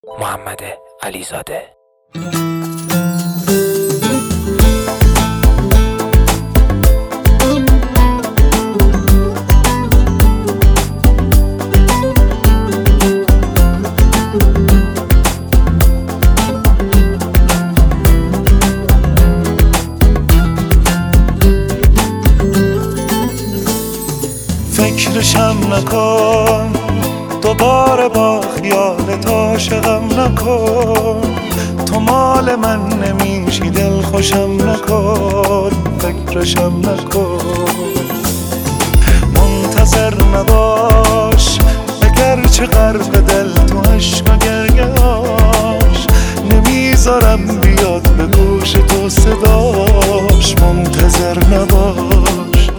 محمد علیزاده. فکرشم نکن دوباره با خیالت عاشقم نکن، تو مال من نمیشی دل خوشم نکن، فکرشم نکن. منتظر نباش اگرچه غرق دل تو عشق و گریه‌اش، نمیذارم بیاد به گوش تو صداش، منتظر نباش.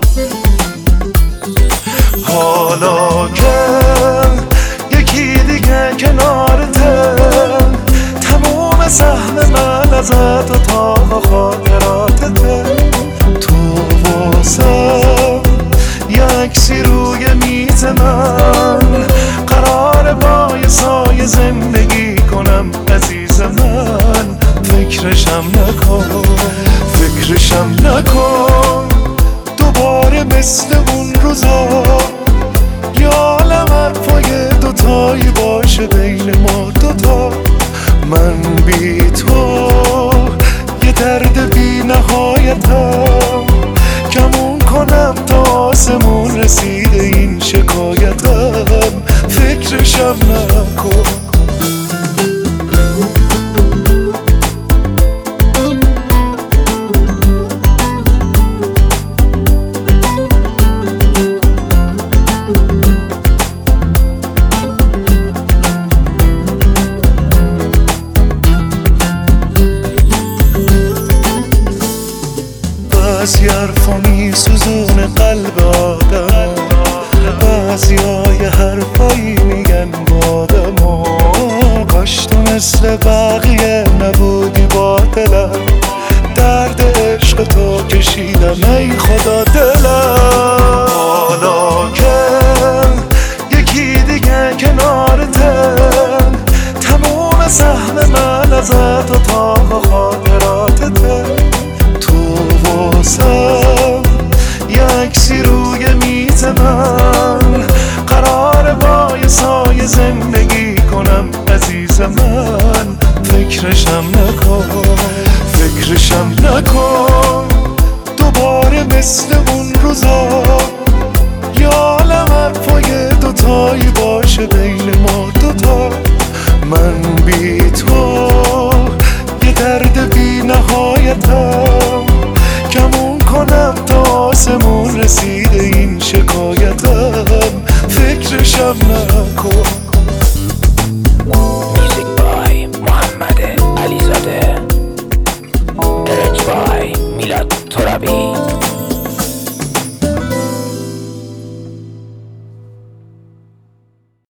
حالا که یکی دیگه کنارته، تموم سهم من ازت و تا خاطراتته، تو واسم یه عکسی روی میز من، قراره با یه سایه زندگی کنم عزیز من، فکرشم نکن، فکرشم نکن دوباره مثل اون روزا، یه عالم حرفای دوتایی باشه بین ما دوتا، من بی تو یه درد بی نهایتم، کمون کنم تا آسمون رسیده این شکایتم، فکرشم نکن. بعضی حرفا میسوزونه قلب آدم، بعضیای حرفایی میگن با آدم، کاش تو مثل بقیه نبودی با دلم، درد عشق تو کشیدم ای خدا دلم. حالا که یکی دیگه کنارته، تموم سهم من ازت و تا خاطراتته، واسم یه عکسی روی میز من، قراره با یه سایه زندگی کنم عزیز من، فکرشم نکن، فکرشم نکن دوباره مثل اون روزا، یه عالم حرفای دوتایی باشه بین ما دوتا، من بی تو یه درد بی نهایتم، کمون کنم تا آسمون رسیده این شکایتم، فکرشم نکن. میوزیک بای محمد علیزاده، ارنج بای میلاد ترابی.